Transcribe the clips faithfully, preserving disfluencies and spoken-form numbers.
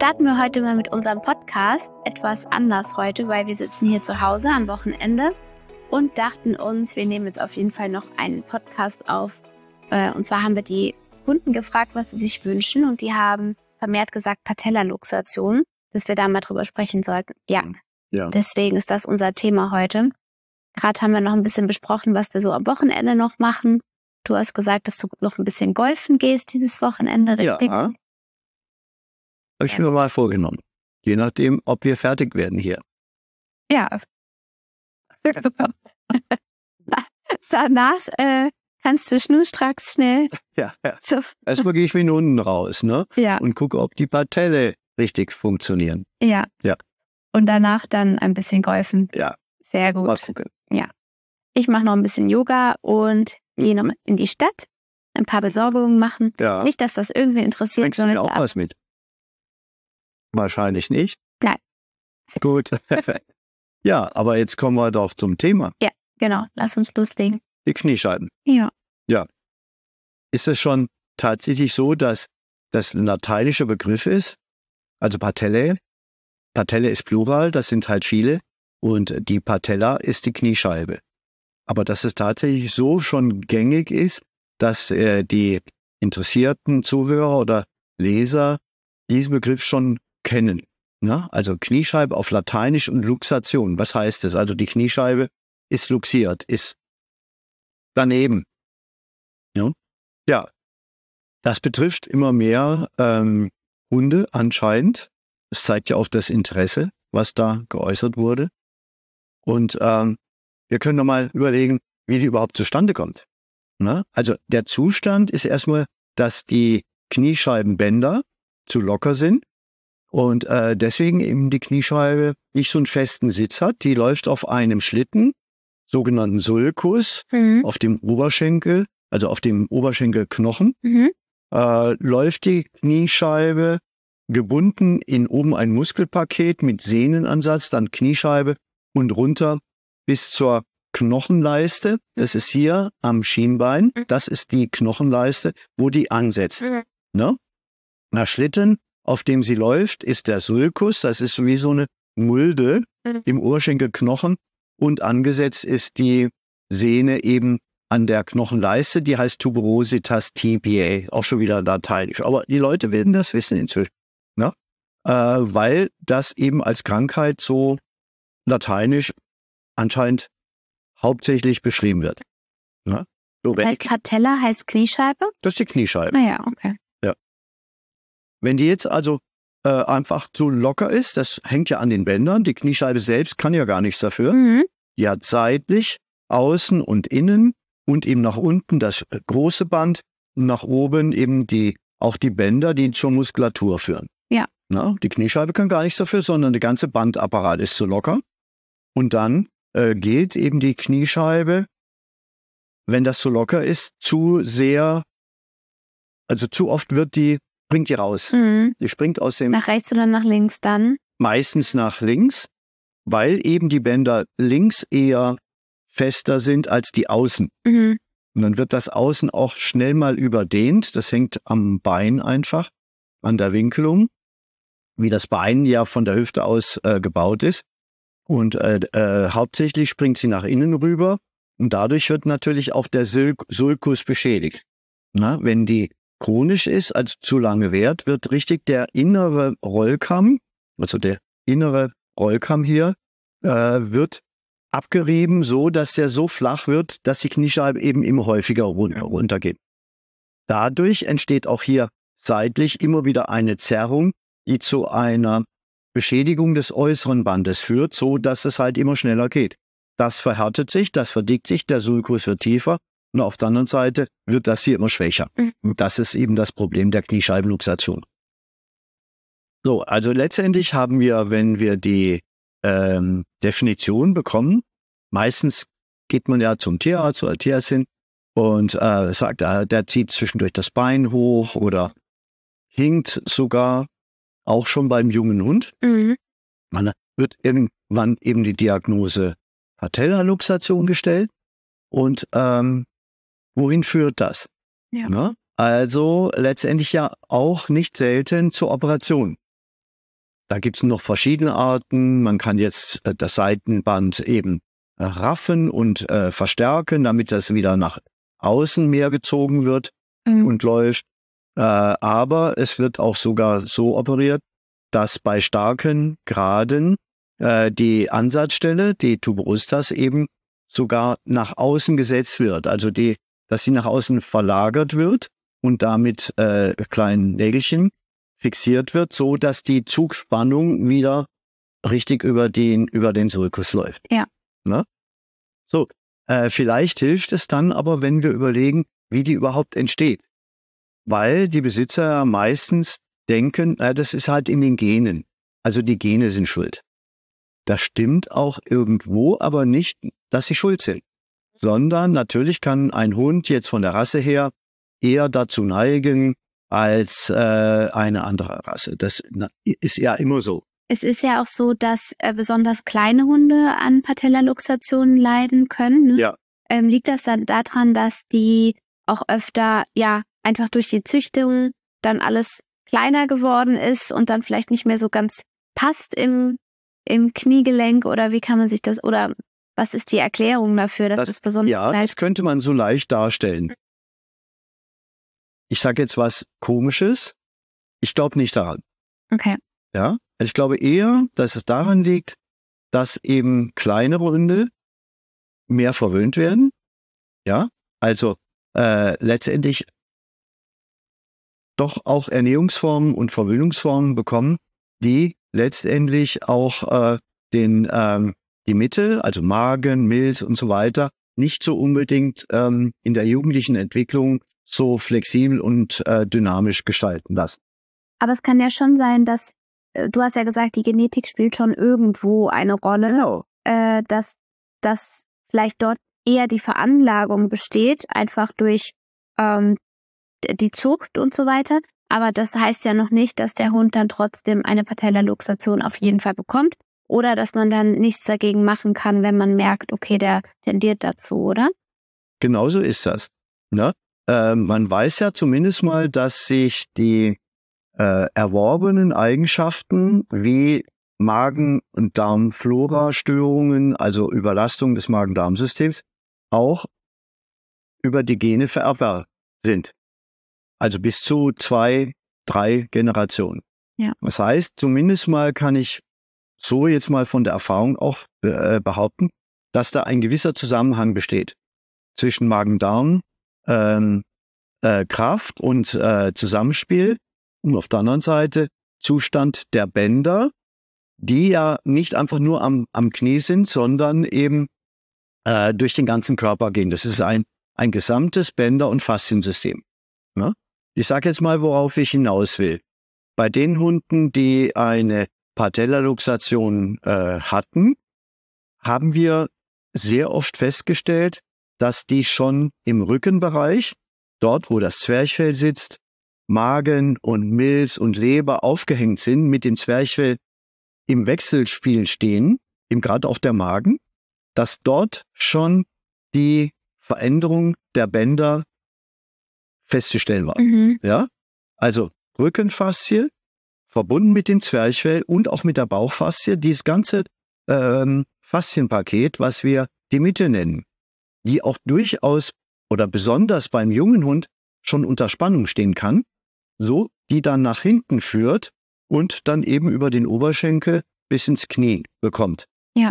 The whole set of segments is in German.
starten wir heute mal mit unserem Podcast. Etwas anders heute, weil wir sitzen hier zu Hause am Wochenende und dachten uns, wir nehmen jetzt auf jeden Fall noch einen Podcast auf. Und zwar haben wir die Kunden gefragt, was sie sich wünschen, und die haben vermehrt gesagt Patella-Luxation, dass wir da mal drüber sprechen sollten. Ja, Ja. Deswegen ist das unser Thema heute. Gerade haben wir noch ein bisschen besprochen, was wir so am Wochenende noch machen. Du hast gesagt, dass du noch ein bisschen golfen gehst dieses Wochenende, richtig? Ja. Habe ich mir mal vorgenommen. Je nachdem, ob wir fertig werden hier. Ja. Danach äh, kannst du schnurstracks schnell. Ja, ja. So. Erstmal gehe ich mit unten raus, ne? Ja. Und gucke, ob die Patelle richtig funktionieren. Ja. Ja. Und danach dann ein bisschen golfen. Ja. Sehr gut. Mal gucken. Ja. Ich mache noch ein bisschen Yoga und gehe noch in die Stadt, ein paar Besorgungen machen. Ja. Nicht, dass das irgendwie interessiert. Bringst du mir auch was mit? Wahrscheinlich nicht. Nein. Gut. Ja, aber jetzt kommen wir doch zum Thema. Ja, genau. Lass uns loslegen. Die Kniescheiben. Ja. Ja. Ist es schon tatsächlich so, dass das ein lateinischer Begriff ist? Also Patelle. Patelle ist Plural, das sind halt viele. Und die Patella ist die Kniescheibe. Aber dass es tatsächlich so schon gängig ist, dass äh, die interessierten Zuhörer oder Leser diesen Begriff schon kennen. Na? Also Kniescheibe auf Lateinisch und Luxation. Was heißt das? Also die Kniescheibe ist luxiert, ist daneben. Ja, ja. Das betrifft immer mehr ähm, Hunde anscheinend. Das zeigt ja auch das Interesse, was da geäußert wurde. Und ähm, wir können noch mal überlegen, wie die überhaupt zustande kommt. Na? Also der Zustand ist erstmal, dass die Kniescheibenbänder zu locker sind und äh, deswegen eben die Kniescheibe nicht so einen festen Sitz hat. Die läuft auf einem Schlitten, sogenannten Sulcus, Mhm. auf dem Oberschenkel, also auf dem Oberschenkelknochen, Mhm. äh, läuft die Kniescheibe gebunden in oben ein Muskelpaket mit Sehnenansatz, dann Kniescheibe und runter bis zur Knochenleiste. Das ist hier am Schienbein. Das ist die Knochenleiste, wo die ansetzt. Mhm. Ne? Na, Schlitten, auf dem sie läuft, ist der Sulcus. Das ist wie so eine Mulde Mhm. im Oberschenkelknochen. Und angesetzt ist die Sehne eben an der Knochenleiste. Die heißt Tuberositas tibiae. Auch schon wieder lateinisch. Aber die Leute werden das wissen inzwischen. Ne? Äh, weil das eben als Krankheit so lateinisch anscheinend hauptsächlich beschrieben wird. Ne? So, wenn Heißt die, Patella heißt Kniescheibe? das ist die Kniescheibe. Naja, okay. Wenn die jetzt also äh, einfach zu locker ist, das hängt ja an den Bändern, die Kniescheibe selbst kann ja gar nichts dafür. Mhm. Die hat seitlich, außen und innen und eben nach unten das große Band und nach oben eben die auch die Bänder, die zur Muskulatur führen. Ja. Na, die Kniescheibe kann gar nichts dafür, sondern der ganze Bandapparat ist zu locker. Und dann äh, geht eben die Kniescheibe, wenn das zu locker ist, zu sehr, also zu oft wird die, springt die raus. Mhm. Die springt aus dem, Nach rechts oder nach links dann? meistens nach links, weil eben die Bänder links eher fester sind als die Außen. Mhm. Und dann wird das Außen auch schnell mal überdehnt. Das hängt am Bein einfach, an der Winkelung, wie das Bein ja von der Hüfte aus äh, gebaut ist. Und äh, äh, hauptsächlich springt sie nach innen rüber und dadurch wird natürlich auch der Sul- Sulcus beschädigt. Na, wenn die chronisch ist, also zu lange währt, wird richtig der innere Rollkamm, also der innere Rollkamm hier, äh, wird abgerieben, so dass der so flach wird, dass die Kniescheibe eben immer häufiger run- runtergeht. Dadurch entsteht auch hier seitlich immer wieder eine Zerrung, die zu einer Beschädigung des äußeren Bandes führt, so dass es halt immer schneller geht. Das verhärtet sich, das verdickt sich, der Sulcus wird tiefer und auf der anderen Seite wird das hier immer schwächer. Und das ist eben das Problem der Kniescheibenluxation. So, also letztendlich haben wir, wenn wir die ähm, Definition bekommen, meistens geht man ja zum Tierarzt oder Tierärztin und äh, sagt, äh, der zieht zwischendurch das Bein hoch oder hinkt sogar, auch schon beim jungen Hund. Mhm. Man wird irgendwann eben die Diagnose Patella-Luxation gestellt. Und ähm, wohin führt das? Ja. Ne? Also letztendlich ja auch nicht selten zur Operation. da gibt es noch verschiedene Arten. Man kann jetzt äh, das Seitenband eben äh, raffen und äh, verstärken, damit das wieder nach außen mehr gezogen wird mhm. und läuft. Äh, aber es wird auch sogar so operiert, dass bei starken Graden äh, die Ansatzstelle, die Tuberostas eben sogar nach außen gesetzt wird. Also die, dass sie nach außen verlagert wird und damit äh, kleinen Nägelchen fixiert wird, so dass die Zugspannung wieder richtig über den über den Sulcus läuft. Ja. Na? So, äh, vielleicht hilft es dann aber, wenn wir überlegen, wie die überhaupt entsteht. Weil die Besitzer meistens denken, äh, das ist halt in den Genen. Also die Gene sind schuld. Das stimmt auch irgendwo, aber nicht, dass sie schuld sind. Sondern natürlich kann ein Hund jetzt von der Rasse her eher dazu neigen als äh, eine andere Rasse. Das na, ist ja immer so. Es ist ja auch so, dass äh, besonders kleine Hunde an Patellaluxationen leiden können. Ne? Ja. Ähm, liegt das dann daran, dass die auch öfter, ja, einfach durch die Züchtung dann alles kleiner geworden ist und dann vielleicht nicht mehr so ganz passt im, im Kniegelenk, oder wie kann man sich das, oder was ist die Erklärung dafür, dass das, das besonders Ja, bleibt? Das könnte man so leicht darstellen. Ich sage jetzt was Komisches. Ich glaube nicht daran. Okay. Ja, also ich glaube eher, dass es daran liegt, dass eben kleinere Hunde mehr verwöhnt werden. Ja, also äh, letztendlich doch auch Ernährungsformen und Verwöhnungsformen bekommen, die letztendlich auch äh, den ähm, die Mitte, also Magen, Milz und so weiter, nicht so unbedingt ähm, in der jugendlichen Entwicklung so flexibel und äh, dynamisch gestalten lassen. Aber es kann ja schon sein, dass, äh, du hast ja gesagt, die Genetik spielt schon irgendwo eine Rolle, Genau. äh, dass, dass vielleicht dort eher die Veranlagung besteht, einfach durch ähm, die Zucht und so weiter. Aber das heißt ja noch nicht, dass der Hund dann trotzdem eine Patellaluxation auf jeden Fall bekommt. Oder dass man dann nichts dagegen machen kann, wenn man merkt, okay, der tendiert dazu, oder? Genauso ist das. Ne? Äh, man weiß ja zumindest mal, dass sich die äh, erworbenen Eigenschaften wie Magen- und Darmflora-Störungen, also Überlastung des Magen-Darm-Systems, auch über die Gene vererbbar sind. Also bis zu zwei, drei Generationen. Ja. Das heißt, zumindest mal kann ich so jetzt mal von der Erfahrung auch äh, behaupten, dass da ein gewisser Zusammenhang besteht zwischen Magen-Darm, ähm, äh, Kraft und äh, Zusammenspiel und auf der anderen Seite Zustand der Bänder, die ja nicht einfach nur am, am Knie sind, sondern eben äh, durch den ganzen Körper gehen. Das ist ein, ein gesamtes Bänder- und Fasziensystem. Ne? Ich sage jetzt mal, worauf ich hinaus will. Bei den Hunden, die eine Patellaluxation äh, hatten, haben wir sehr oft festgestellt, dass die schon im Rückenbereich, dort wo das Zwerchfell sitzt, Magen und Milz und Leber aufgehängt sind, mit dem Zwerchfell im Wechselspiel stehen, eben gerade auf der Magen, dass dort schon die Veränderung der Bänder festzustellen war. Mhm. Ja, also Rückenfaszie verbunden mit dem Zwerchfell und auch mit der Bauchfaszie, dieses ganze ähm, Faszienpaket, was wir die Mitte nennen, die auch durchaus oder besonders beim jungen Hund schon unter Spannung stehen kann, so die dann nach hinten führt und dann eben über den Oberschenkel bis ins Knie bekommt. Ja.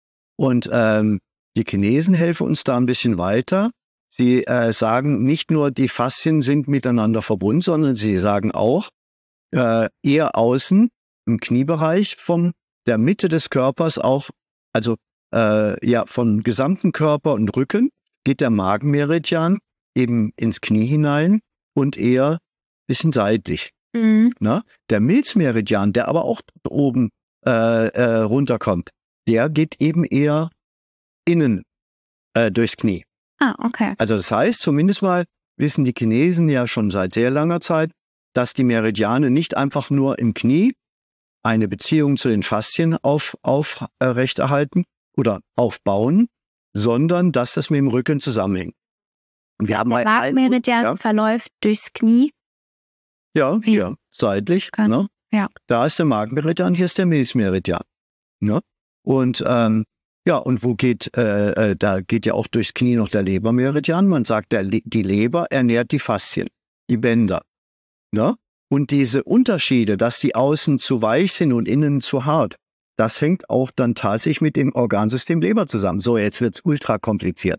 Und ähm, die Chinesen helfen uns da ein bisschen weiter. Sie äh, sagen, nicht nur die Faszien sind miteinander verbunden, sondern sie sagen auch, äh, eher außen im Kniebereich von der Mitte des Körpers auch, also äh, ja vom gesamten Körper und Rücken geht der Magenmeridian eben ins Knie hinein und eher ein bisschen seitlich. Mhm. Na? Der Milzmeridian, der aber auch oben äh, äh, runterkommt, der geht eben eher innen äh, durchs Knie. Ah, okay. Also das heißt, zumindest mal wissen die Chinesen ja schon seit sehr langer Zeit, dass die Meridiane nicht einfach nur im Knie eine Beziehung zu den Faszien auf, aufrechterhalten oder aufbauen, sondern dass das mit dem Rücken zusammenhängt. Und wir haben Der Magenmeridian ja? verläuft durchs Knie. Ja, hier, seitlich. Kann. Ne? Ja. Da ist der Magenmeridian, hier ist der Milzmeridian. Ne? Und ähm, ja, und wo geht, äh, äh, da geht ja auch durchs Knie noch der Lebermeridian. Man sagt, der, die Leber ernährt die Faszien, die Bänder. Ne? Und diese Unterschiede, dass die außen zu weich sind und innen zu hart, das hängt auch dann tatsächlich mit dem Organsystem Leber zusammen. So, jetzt wird's ultra kompliziert.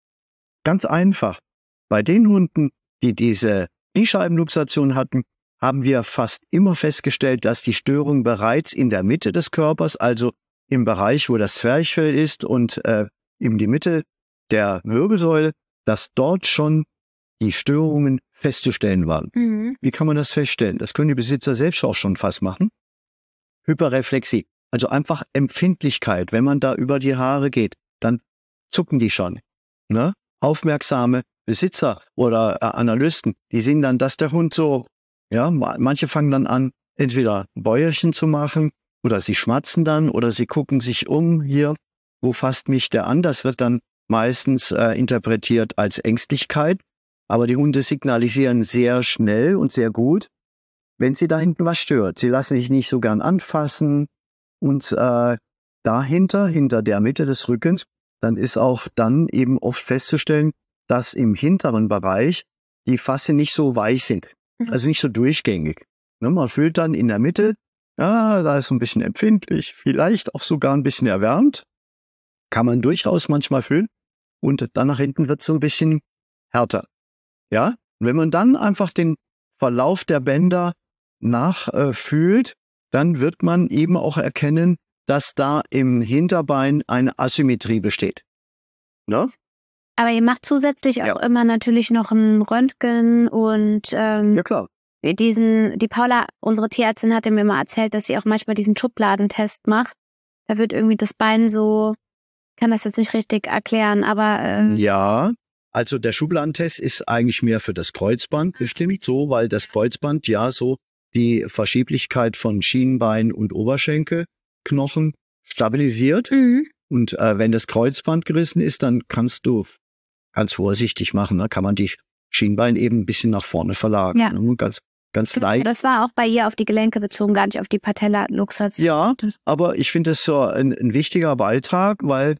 Ganz einfach. Bei den Hunden, die diese Kniescheibenluxation hatten, haben wir fast immer festgestellt, dass die Störung bereits in der Mitte des Körpers, also im Bereich, wo das Zwerchfell ist und äh, in die Mitte der Wirbelsäule, dass dort schon die Störungen festzustellen waren. Mhm. Wie kann man das feststellen? Das können die Besitzer selbst auch schon fast machen. Hyperreflexie, also einfach Empfindlichkeit. Wenn man da über die Haare geht, dann zucken die schon. Ne? Aufmerksame Besitzer oder äh, Analysten, die sehen dann, dass der Hund so, ja, manche fangen dann an, entweder Bäuerchen zu machen oder sie schmatzen dann oder sie gucken sich um, hier, wo fasst mich der an? Das wird dann meistens äh, interpretiert als Ängstlichkeit. Aber die Hunde signalisieren sehr schnell und sehr gut, wenn sie da hinten was stört. Sie lassen sich nicht so gern anfassen und äh, dahinter, hinter der Mitte des Rückens, dann ist auch dann eben oft festzustellen, dass im hinteren Bereich die Faszien nicht so weich sind, also nicht so durchgängig. Ne, man fühlt dann in der Mitte, ja, da ist so ein bisschen empfindlich, vielleicht auch sogar ein bisschen erwärmt, kann man durchaus manchmal fühlen und dann nach hinten wird es so ein bisschen härter. Ja, und wenn man dann einfach den Verlauf der Bänder nachfühlt, äh, dann wird man eben auch erkennen, dass da im Hinterbein eine Asymmetrie besteht. Ne? Aber ihr macht zusätzlich Ja. auch immer natürlich noch ein Röntgen und ähm, Ja, klar. diesen, die Paula, unsere Tierärztin, hatte mir mal erzählt, dass sie auch manchmal diesen Schubladentest macht. Da wird irgendwie das Bein so, kann das jetzt nicht richtig erklären, aber ähm, Ja, also der Schubladentest ist eigentlich mehr für das Kreuzband bestimmt, so, weil das Kreuzband ja so die Verschieblichkeit von Schienbein und Oberschenkelknochen stabilisiert. mhm. Und äh, wenn das Kreuzband gerissen ist, dann kannst du ganz vorsichtig machen, ne? Kann man die Schienbein eben ein bisschen nach vorne verlagern. Ja. Ne? Ganz, ganz leicht. Das war auch bei ihr auf die Gelenke bezogen, gar nicht auf die Patella-Luxation. Ja, aber ich finde es so ein, ein wichtiger Beitrag, weil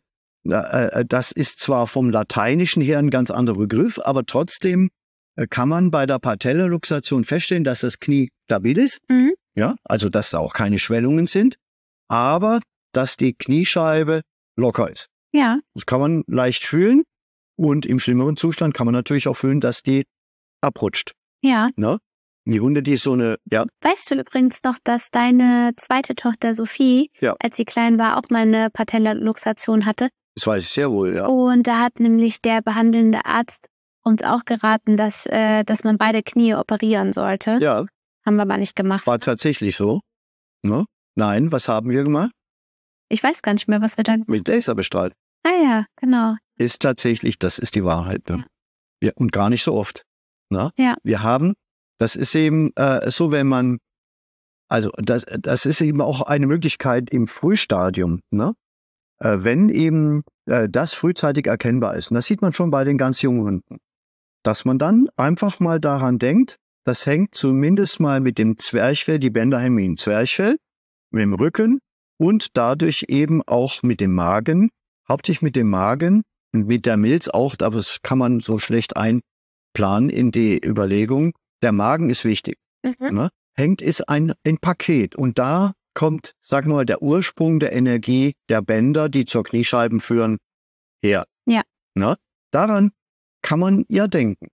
äh, das ist zwar vom Lateinischen her ein ganz anderer Begriff, aber trotzdem äh, kann man bei der Patella-Luxation feststellen, dass das Knie stabil ist, Mhm. ja, also dass da auch keine Schwellungen sind, aber dass die Kniescheibe locker ist. Ja. Das kann man leicht fühlen und im schlimmeren Zustand kann man natürlich auch fühlen, dass die abrutscht. Ja. Ne? Die Hunde, die so eine, ja, Weißt du übrigens noch, dass deine zweite Tochter Sophie, Ja. als sie klein war, auch mal eine Patella-Luxation hatte? das weiß ich sehr wohl, ja. Und da hat nämlich der behandelnde Arzt uns auch geraten, dass, äh, dass man beide Knie operieren sollte. Ja, Haben wir aber nicht gemacht. war tatsächlich so. Ne? Nein, was haben wir gemacht? Ich weiß gar nicht mehr, was wir da... Mit Laser bestrahlt. Ah ja, genau. Ist tatsächlich, das ist die Wahrheit. Ne? Ja, und gar nicht so oft. Ne? Ja. Wir haben, das ist eben äh, so, wenn man, also das, das ist eben auch eine Möglichkeit im Frühstadium, ne? Äh, wenn eben äh, das frühzeitig erkennbar ist. Und das sieht man schon bei den ganz jungen Hunden. Dass man dann einfach mal daran denkt, das hängt zumindest mal mit dem Zwerchfell, die Bänder hängen mit dem Zwerchfell, mit dem Rücken und dadurch eben auch mit dem Magen, hauptsächlich mit dem Magen und mit der Milz auch, aber das kann man so schlecht einplanen in die Überlegung. Der Magen ist wichtig. Mhm. Ne? Hängt ist ein, ein Paket und da kommt, sagen wir mal, der Ursprung der Energie der Bänder, die zur Kniescheiben führen, her. Ja. Ne? Daran kann man ja denken.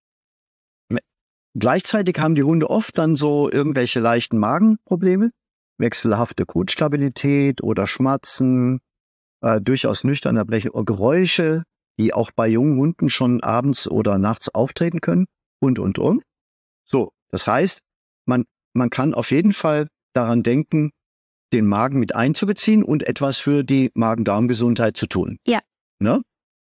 Gleichzeitig haben die Hunde oft dann so irgendwelche leichten Magenprobleme, wechselhafte Kotstabilität oder Schmatzen, äh, durchaus nüchterne Geräusche, die auch bei jungen Hunden schon abends oder nachts auftreten können und, und, und. So, das heißt, man, man kann auf jeden Fall daran denken, den Magen mit einzubeziehen und etwas für die Magen-Darm-Gesundheit zu tun. Ja. Ne?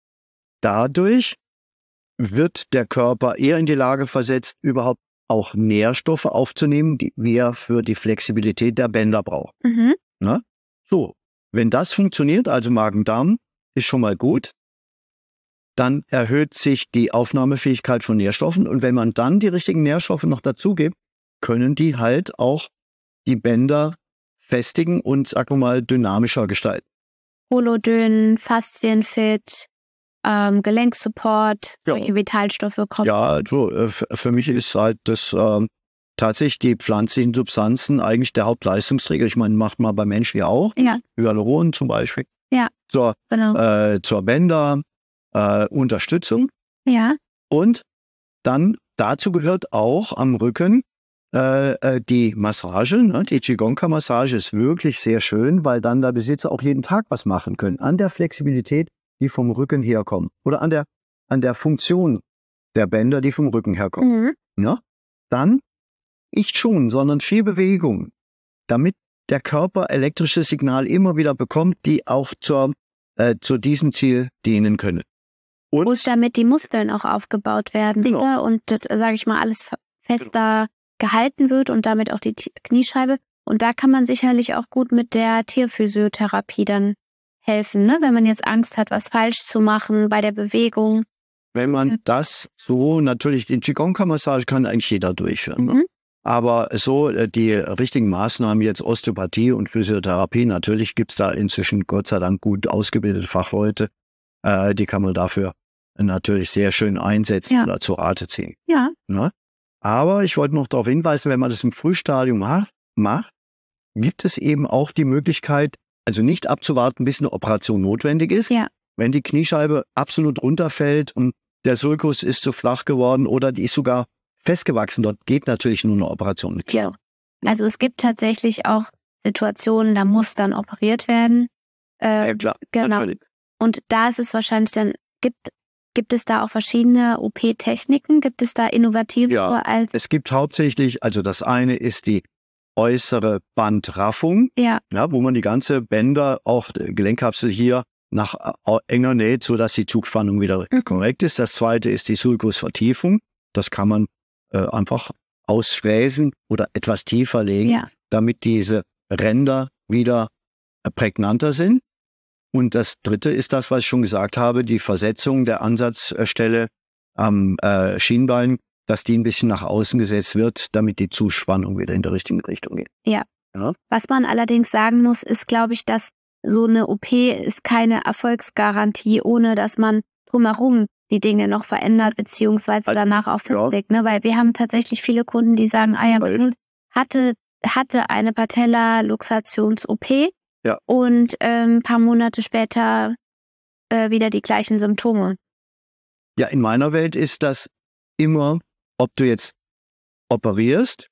Dadurch wird der Körper eher in die Lage versetzt, überhaupt auch Nährstoffe aufzunehmen, die wir für die Flexibilität der Bänder brauchen. Mhm. Ne? So, wenn das funktioniert, also Magen-Darm ist schon mal gut, dann erhöht sich die Aufnahmefähigkeit von Nährstoffen und wenn man dann die richtigen Nährstoffe noch dazu gibt, können die halt auch die Bänder festigen und, sagen wir mal, dynamischer gestalten. Holodyn, Faszienfit, ähm, Gelenksupport, Ja. solche Vitalstoffe kommen. Ja, also äh, f- für mich ist halt das ähm, tatsächlich die pflanzlichen Substanzen eigentlich der Hauptleistungsträger. Ich meine, macht man bei Menschen ja auch. Ja, Hyaluron zum Beispiel. Ja. Zur, genau. äh, zur Bänder, äh, Unterstützung. Ja, Und dann dazu gehört auch am Rücken äh, äh, die Massage. Ne? Die Qigong-Massage ist wirklich sehr schön, weil dann der Besitzer auch jeden Tag was machen können. An der Flexibilität, die vom Rücken herkommt. Oder an der, an der Funktion der Bänder, die vom Rücken herkommen. mhm. Ja? Dann nicht schon, sondern viel Bewegung, damit der Körper elektrisches Signal immer wieder bekommt, die auch zur, äh, zu diesem Ziel dienen können. Und Und damit die Muskeln auch aufgebaut werden, Genau. oder? Und das, sage ich mal, alles fe- fester gehalten wird und damit auch die T- Kniescheibe. Und da kann man sicherlich auch gut mit der Tierphysiotherapie dann helfen, ne? Wenn man jetzt Angst hat, was falsch zu machen bei der Bewegung. wenn man Ja. das so, natürlich, die Qigong-Massage kann eigentlich jeder durchführen. Ne? Mhm. Aber so äh, die richtigen Maßnahmen, jetzt Osteopathie und Physiotherapie, natürlich gibt's da inzwischen Gott sei Dank gut ausgebildete Fachleute, äh, die kann man dafür natürlich sehr schön einsetzen Ja. oder zu Rate ziehen. Ja, Ne? Aber ich wollte noch darauf hinweisen, wenn man das im Frühstadium macht, macht, gibt es eben auch die Möglichkeit, also nicht abzuwarten, bis eine Operation notwendig ist. Ja. Wenn die Kniescheibe absolut runterfällt und der Sulcus ist zu flach geworden oder die ist sogar festgewachsen, dort geht natürlich nur eine Operation. ja. Also es gibt tatsächlich auch Situationen, da muss dann operiert werden. Äh, Ja, klar. genau. Natürlich. Und da ist es wahrscheinlich dann, gibt, gibt es da auch verschiedene O P-Techniken? Gibt es da innovative Ja. als, Es gibt hauptsächlich, also das eine ist die äußere Bandraffung, ja, ja, wo man die ganze Bänder, auch die Gelenkkapsel hier nach äh, enger näht, sodass die Zugspannung wieder Mhm. korrekt ist. Das zweite ist die Sulcusvertiefung. Das kann man äh, einfach ausfräsen oder etwas tiefer legen, ja, damit diese Ränder wieder äh, prägnanter sind. Und das dritte ist das, was ich schon gesagt habe, die Versetzung der Ansatzstelle am äh, Schienbein, dass die ein bisschen nach außen gesetzt wird, damit die Zuspannung wieder in der richtigen Richtung geht. Was man allerdings sagen muss, ist, glaube ich, dass so eine O P ist keine Erfolgsgarantie, ohne dass man drumherum die Dinge noch verändert, beziehungsweise Also, danach auch ja. festlegt, ne? Weil wir haben tatsächlich viele Kunden, die sagen, ah ja, Weil- man hatte, hatte eine Patella-Luxations-O P Ja. und ähm, ein paar Monate später äh, wieder die gleichen Symptome. Ja, in meiner Welt ist das immer, ob du jetzt operierst,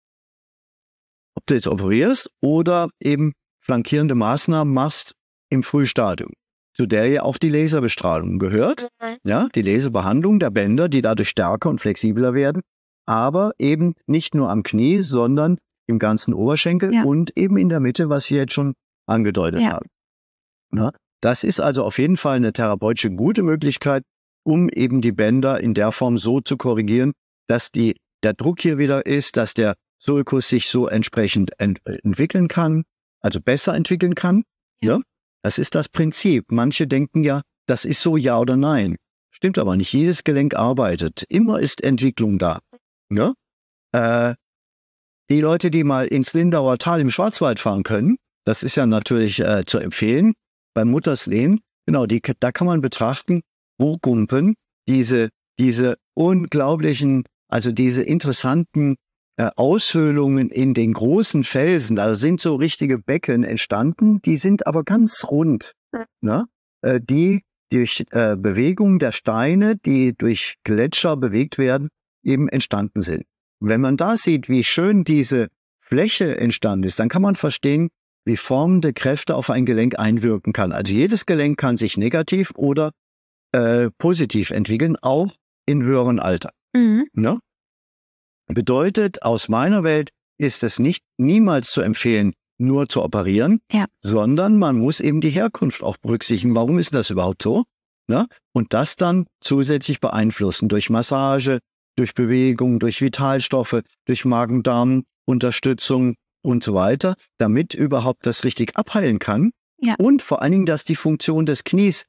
ob du jetzt operierst oder eben flankierende Maßnahmen machst im Frühstadium, zu der ja auch die Laserbestrahlung gehört. Ja, die Laserbehandlung der Bänder, die dadurch stärker und flexibler werden, aber eben nicht nur am Knie, sondern im ganzen Oberschenkel Ja. und eben in der Mitte, was ich jetzt schon angedeutet Ja. habe. Na, das ist also auf jeden Fall eine therapeutische gute Möglichkeit, um eben die Bänder in der Form so zu korrigieren, dass die, der Druck hier wieder ist, dass der Sulcus sich so entsprechend ent entwickeln kann, also besser entwickeln kann. Ja. Ja, das ist das Prinzip. Manche denken ja, das ist so ja oder nein. Stimmt aber nicht. Jedes Gelenk arbeitet. Immer ist Entwicklung da. Ja? Äh, die Leute, die mal ins Lindauer Tal im Schwarzwald fahren können, das ist ja natürlich äh, zu empfehlen, beim Mutterslehn, genau, die, da kann man betrachten, wo Gumpen diese, diese unglaublichen, also diese interessanten äh, Aushöhlungen in den großen Felsen, da sind so richtige Becken entstanden, die sind aber ganz rund, ne? äh, die durch äh, Bewegung der Steine, die durch Gletscher bewegt werden, eben entstanden sind. Und wenn man da sieht, wie schön diese Fläche entstanden ist, dann kann man verstehen, wie formende Kräfte auf ein Gelenk einwirken kann. Also jedes Gelenk kann sich negativ oder äh, positiv entwickeln, auch in höheren Alter. Mhm. Ne? Bedeutet, aus meiner Welt ist es nicht niemals zu empfehlen, nur zu operieren, Ja. sondern man muss eben die Herkunft auch berücksichtigen. Warum ist das überhaupt so? Ne? Und das dann zusätzlich beeinflussen durch Massage, durch Bewegung, durch Vitalstoffe, durch Magen-Darm-Unterstützung und so weiter, damit überhaupt das richtig abheilen kann. Ja. Und vor allen Dingen, dass die Funktion des Knies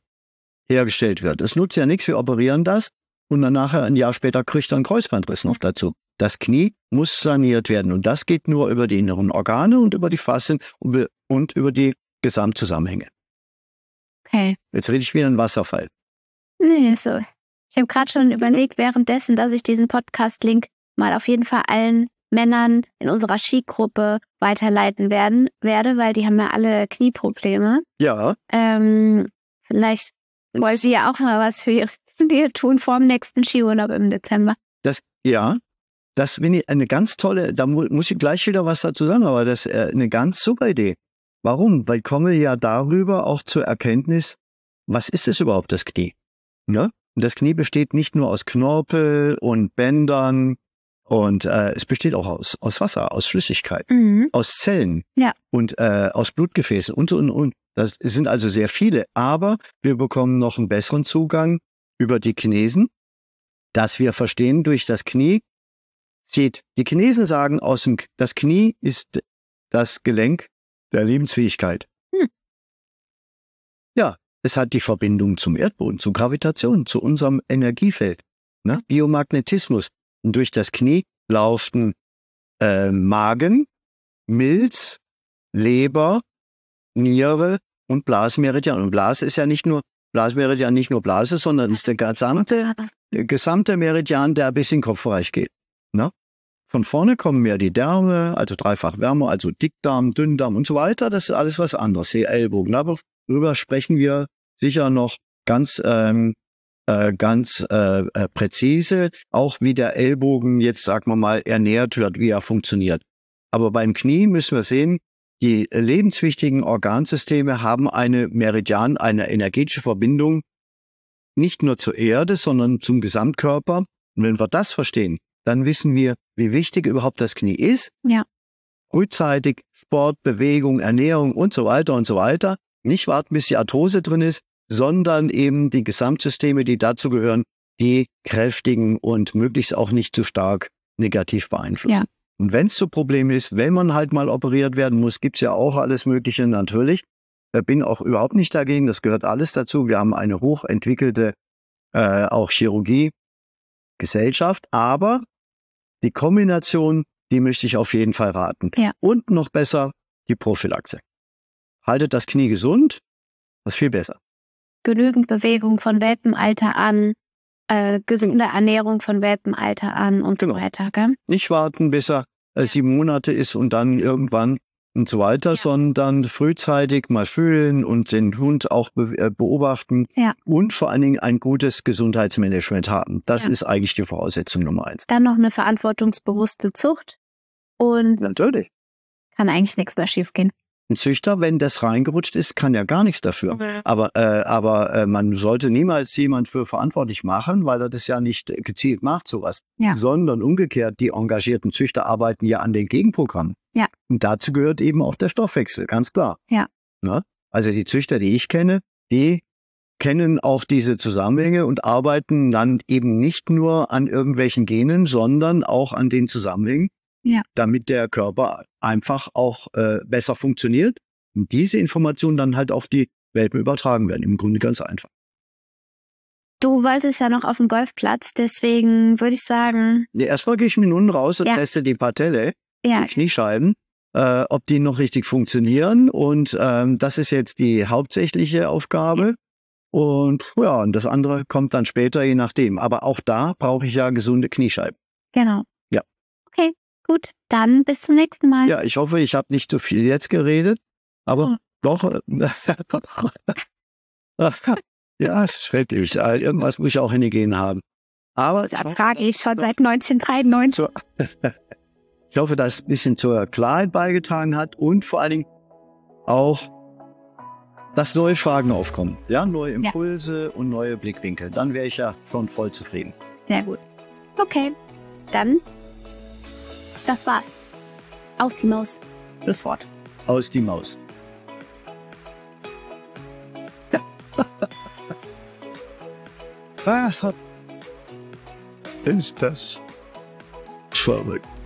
hergestellt wird. Es nutzt ja nichts, wir operieren das und dann nachher ein Jahr später kriegt er einen Kreuzbandriss noch dazu. Das Knie muss saniert werden und das geht nur über die inneren Organe und über die Faszien und über die Gesamtzusammenhänge. Okay. Jetzt rede ich wie ein Wasserfall. Nee, so. Ich habe gerade schon überlegt, währenddessen, dass ich diesen Podcast-Link mal auf jeden Fall allen Männern in unserer Skigruppe weiterleiten werden werde, weil die haben ja alle Knieprobleme. Ja. Ähm, vielleicht wollen sie ja auch mal was für ihre Knie tun vor dem nächsten Skiurlaub im Dezember. Das, ja, das finde ich eine ganz tolle, da mu muss ich gleich wieder was dazu sagen, aber das ist äh, eine ganz super Idee. Warum? Weil ich komme ja darüber auch zur Erkenntnis, was ist es überhaupt, das Knie? Ne? Und das Knie besteht nicht nur aus Knorpel und Bändern und äh, es besteht auch aus, aus Wasser, aus Flüssigkeit, Mhm. aus Zellen Ja. und äh, aus Blutgefäßen und, und, und. Das sind also sehr viele, aber wir bekommen noch einen besseren Zugang über die Chinesen, dass wir verstehen, durch das Knie zieht. Die Chinesen sagen, aus dem, das Knie ist das Gelenk der Lebensfähigkeit. Hm. Ja, es hat die Verbindung zum Erdboden, zur Gravitation, zu unserem Energiefeld, ne? Biomagnetismus. Und durch das Knie laufen äh, Magen, Milz, Leber, Niere und Blasmeridian. Und Blase ist ja nicht nur Blasmeridian, nicht nur Blase, sondern ist der gesamte, der gesamte Meridian, der bis in den Kopfbereich geht. Ne? Von vorne kommen mehr die Därme, also dreifach Wärme, also Dickdarm, Dünndarm und so weiter. Das ist alles was anderes. Die Ellbogen. Darüber sprechen wir sicher noch ganz, ähm, äh, ganz äh, äh, präzise, auch wie der Ellbogen jetzt, sagen wir mal, ernährt wird, wie er funktioniert. Aber beim Knie müssen wir sehen, die lebenswichtigen Organsysteme haben eine Meridian, eine energetische Verbindung, nicht nur zur Erde, sondern zum Gesamtkörper. Und wenn wir das verstehen, dann wissen wir, wie wichtig überhaupt das Knie ist. Ja. Frühzeitig Sport, Bewegung, Ernährung und so weiter und so weiter. Nicht warten, bis die Arthrose drin ist, sondern eben die Gesamtsysteme, die dazu gehören, die kräftigen und möglichst auch nicht zu stark negativ beeinflussen. Ja. Und wenn es so Problem ist, wenn man halt mal operiert werden muss, gibt's ja auch alles Mögliche natürlich. Ich bin auch überhaupt nicht dagegen, das gehört alles dazu. Wir haben eine hochentwickelte äh, auch Chirurgie-Gesellschaft, aber die Kombination, die möchte ich auf jeden Fall raten. Ja. Und noch besser, die Prophylaxe. Haltet das Knie gesund, das ist viel besser. Genügend Bewegung von Welpenalter an, äh, gesunde Ernährung von Welpenalter an und Genau. so weiter, gell? Nicht warten, bis er äh, sieben Monate ist und dann irgendwann und so weiter, Ja. sondern frühzeitig mal fühlen und den Hund auch be äh, beobachten Ja. und vor allen Dingen ein gutes Gesundheitsmanagement haben. Das Ja. ist eigentlich die Voraussetzung Nummer eins. Dann noch eine verantwortungsbewusste Zucht und Natürlich. kann eigentlich nichts mehr schiefgehen. Ein Züchter, wenn das reingerutscht ist, kann ja gar nichts dafür. Mhm. Aber, äh, aber äh, man sollte niemals jemand für verantwortlich machen, weil er das ja nicht äh, gezielt macht, sowas. Ja. Sondern umgekehrt, die engagierten Züchter arbeiten ja an den Gegenprogrammen. Ja. Und dazu gehört eben auch der Stoffwechsel, ganz klar. Ja. Ne? Also die Züchter, die ich kenne, die kennen auch diese Zusammenhänge und arbeiten dann eben nicht nur an irgendwelchen Genen, sondern auch an den Zusammenhängen, Ja. damit der Körper einfach auch äh, besser funktioniert und diese Informationen dann halt auf die Welpen übertragen werden. Im Grunde ganz einfach. Du wolltest ja noch auf den Golfplatz, deswegen würde ich sagen, Nee, erstmal gehe ich mit nun raus und Ja. teste die Patelle, ja, die Kniescheiben, äh, ob die noch richtig funktionieren. Und ähm, das ist jetzt die hauptsächliche Aufgabe. Und ja, und das andere kommt dann später, je nachdem. Aber auch da brauche ich ja gesunde Kniescheiben. genau. Ja. Okay, gut, dann bis zum nächsten Mal. Ja, ich hoffe, ich habe nicht zu viel jetzt geredet, aber Oh. doch. äh, ja, es ist schrecklich. Äh, Irgendwas muss ich auch hingehen haben. Aber Das ertrage ich schon seit neunzehnhundertdreiundneunzig. so, ich hoffe, dass es ein bisschen zur Klarheit beigetragen hat und vor allen Dingen auch, dass neue Fragen aufkommen. Ja, neue Impulse und neue Blickwinkel. Dann wäre ich ja schon voll zufrieden. Sehr gut. Okay, dann, das war's. Aus die Maus. Schlusswort. Aus die Maus. Ach, ist das verrückt.